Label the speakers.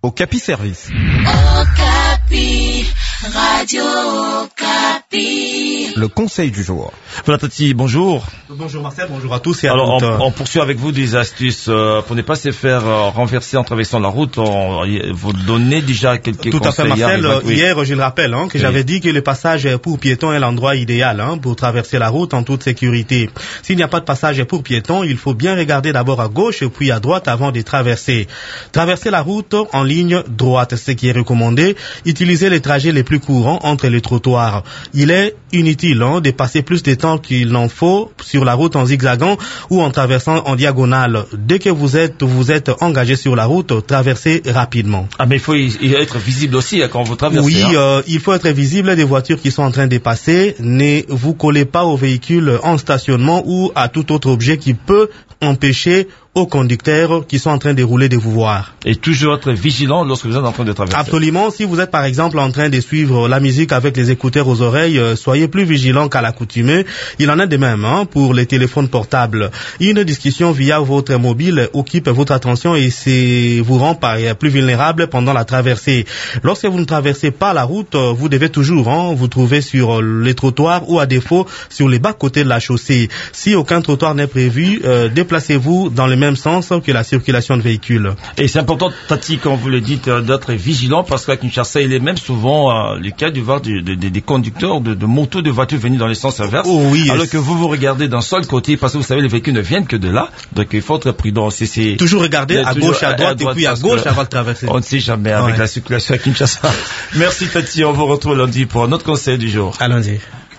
Speaker 1: Okapi Service.
Speaker 2: Okapi, Radio Okapi.
Speaker 1: Le conseil du jour.
Speaker 3: Voilà Tati, bonjour.
Speaker 4: Bonjour Marcel, bonjour à tous et à
Speaker 3: Alors
Speaker 4: toutes.
Speaker 3: on poursuit avec vous des astuces pour ne pas se faire renverser en traversant la route. Vous donnez déjà quelques conseils.
Speaker 4: Tout à fait Marcel,
Speaker 3: oui.
Speaker 4: hier je le rappelle que j'avais dit que le passage pour piétons est l'endroit idéal pour traverser la route en toute sécurité. S'il n'y a pas de passage pour piétons, il faut bien regarder d'abord à gauche puis à droite avant de traverser. Traverser la route en ligne droite, ce qui est recommandé. Utiliser les trajets les plus courants entre les trottoirs. Il est inutile de passer plus de temps qu'il n'en faut sur la route en zigzagant ou en traversant en diagonale. Dès que vous êtes engagé sur la route, traversez rapidement.
Speaker 3: Ah mais il faut être visible aussi quand vous traversez.
Speaker 4: Oui, il faut être visible des voitures qui sont en train de passer. Ne vous collez pas aux véhicules en stationnement ou à tout autre objet qui peut empêcher aux conducteurs qui sont en train de rouler de vous voir.
Speaker 3: Et toujours être vigilant lorsque vous êtes en train de traverser.
Speaker 4: Absolument. Si vous êtes par exemple en train de suivre la musique avec les écouteurs aux oreilles, soyez plus vigilant qu'à l'accoutumée. Il en est de même pour les téléphones portables. Une discussion via votre mobile occupe votre attention et vous rend plus vulnérable pendant la traversée. Lorsque vous ne traversez pas la route, vous devez toujours vous trouver sur les trottoirs ou à défaut sur les bas-côtés de la chaussée. Si aucun trottoir n'est prévu, déplacez-vous dans le même sens que la circulation de véhicules.
Speaker 3: Et c'est important, Tati, quand vous le dites, d'être vigilant parce qu'à Kinshasa, il est même souvent le cas de voir des conducteurs de motos, de voitures venir dans le sens inverse.
Speaker 4: Oh, oui,
Speaker 3: alors que vous regardez d'un seul côté parce que vous savez, les véhicules ne viennent que de là. Donc il faut être prudent. C'est
Speaker 4: toujours regarder à gauche, à droite et puis à gauche avant de traverser.
Speaker 3: On ne sait jamais avec la circulation à Kinshasa. Merci, Tati. On vous retrouve lundi pour un autre conseil du jour.
Speaker 4: À lundi.